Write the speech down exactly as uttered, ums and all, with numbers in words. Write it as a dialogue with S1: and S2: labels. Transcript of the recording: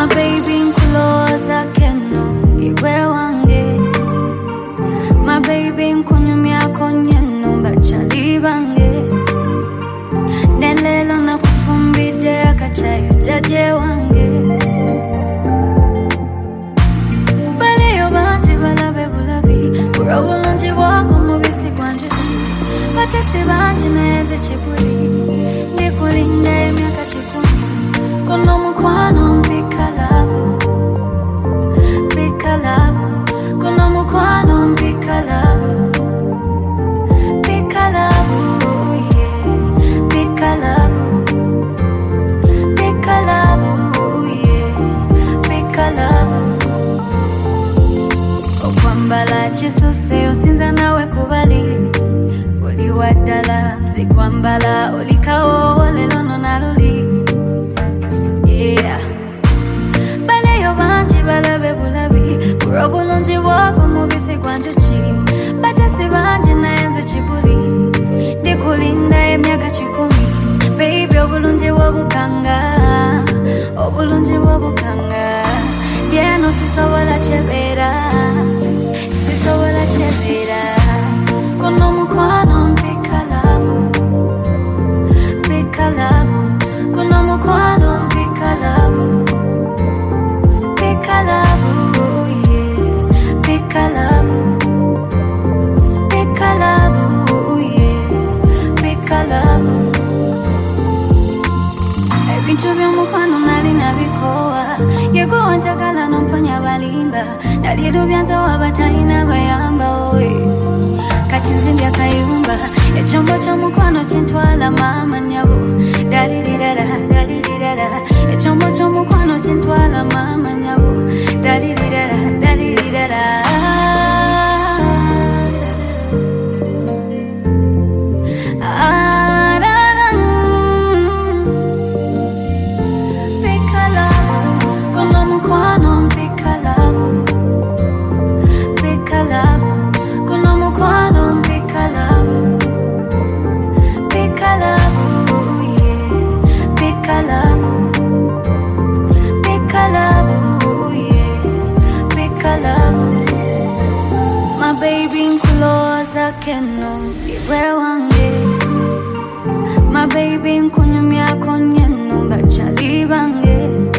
S1: baby nkuloza keno iwe wange. My baby nkunyumya konyeno bachali bange. Nelelo na kufumbide akachayo jaje wange. Bale yo banji balabe bulabi kurabulonji wako mubisi kwanjuchi. Bate si banji neze chibuli ndikulinda miaka chikumi. Kono mukwano mpika labu mpika labu. Kono mukwano mpika labu mpika labu. Mpika labu mpika labu yeah. Mpika labu. Okwambala chisuse usinza nawe kubali. Oli wadala zikwambala olikawo walelono naluli. Yeah. Bale yo banji balabe bulabi kurabulonji wako mubisi kwanjuchi. Bate si banji naenze chibuli ndikulinda emyaka chikumi. Baby obulunji wobukanga obulunji wobukanga. Dieno sisobola chebera sisobola chebera. Kono mukwano mpika labu mpika labu. Kono mukwano mpika labu mpika labu yeah. Mpika labu mpika labu yeah. Mpika labu. Ebintu byomukwano nali nabikowa. Yego wanjagala nomponya balimba. Naliru byanza wabatayina bayamba owe. Kati nzimbya kayumba. Echombo chomukwano chintwala mama nyabu. Dalirirara dalirirara. Echombo chomukwano chintwala mama nyabu. Dalirirara dalirirara. Keno iwe wange. My baby nkunyumya konyeno bachali bange.